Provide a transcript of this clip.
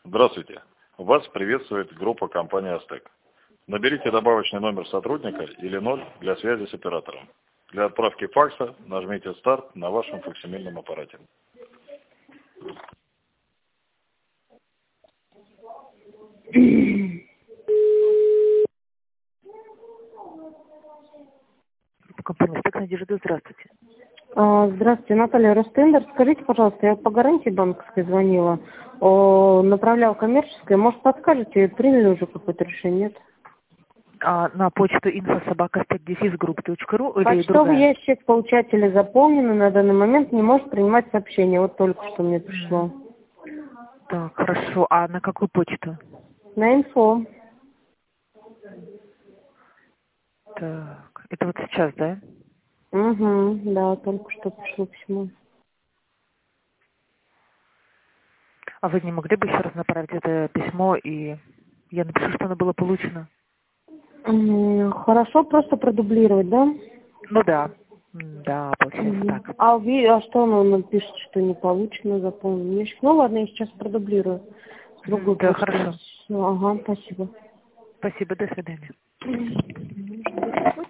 Здравствуйте. Вас приветствует группа компании «Астек». Наберите добавочный номер сотрудника или 0 для связи с оператором. Для отправки факса нажмите «Старт» на вашем факсимильном аппарате. Компания «Астек», Надежда, здравствуйте. Здравствуйте, Наталья Ростендер. Скажите, пожалуйста, я по гарантии банковской звонила, направляла коммерческое. Может, подскажете, приняли уже какое-то решение, нет? На почту info@astek-group.ru или Почтовый другая? ящик получателя заполнен, и на данный момент не может принимать сообщения. Вот только что мне пришло. Так, хорошо. А на какую почту? На инфо. Так, это вот сейчас, да? Угу, да, только что пришло письмо. А вы не могли бы еще раз направить это письмо, и я напишу, что оно было получено? Хорошо, просто продублировать, да? Ну да. Да, получается так. А что оно напишет, что не получено, заполнен ящик? Ну ладно, я сейчас продублирую. С другой Да, почты. хорошо. Ага, спасибо. Спасибо, до свидания.